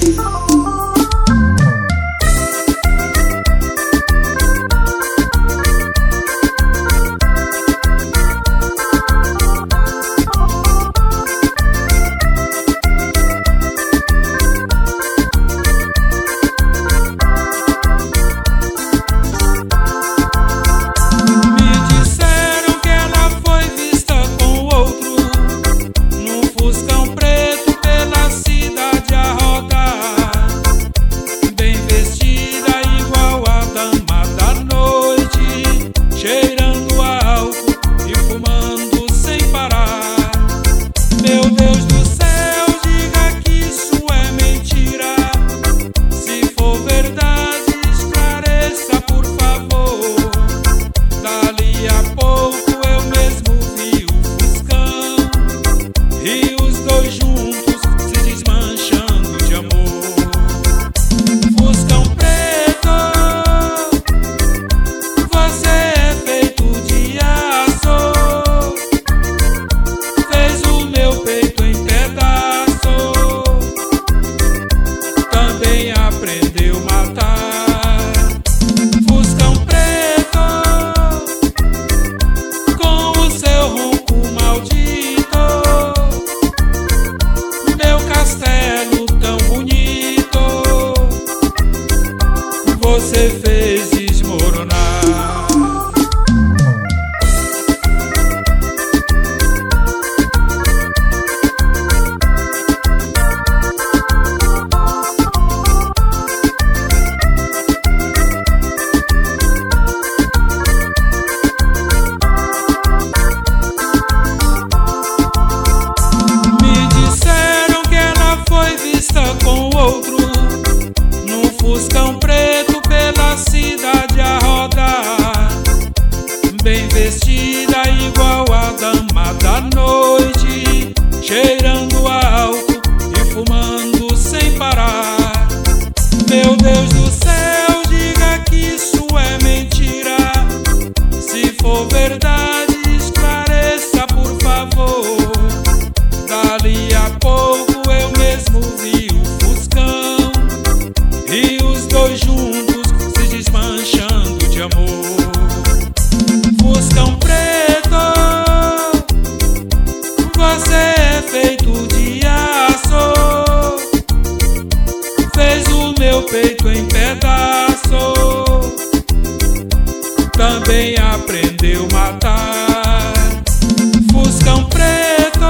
Você fez desmoronar. Me disseram que ela foi vista com outro num Fuscão preto pela cidade a rodar, bem vestida igual a dama da noite, cheirando álcool e fumando sem parar. Meu Deus do céu, diga que isso é mentira. Se for verdade, esclareça por favor. Dali a pouco eu mesmo vi o Fuscão e os dois juntos se desmanchando de amor. Fuscão preto, você é feito de aço, fez o meu peito em pedaço, também aprendeu a matar. Fuscão preto,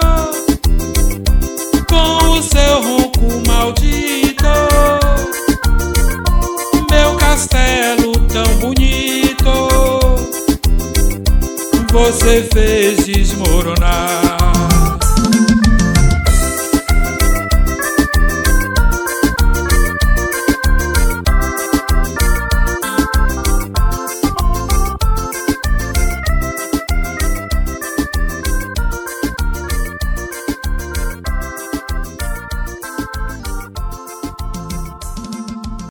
com o seu ronco maldito, meu castelo tão bonito, você fez desmoronar.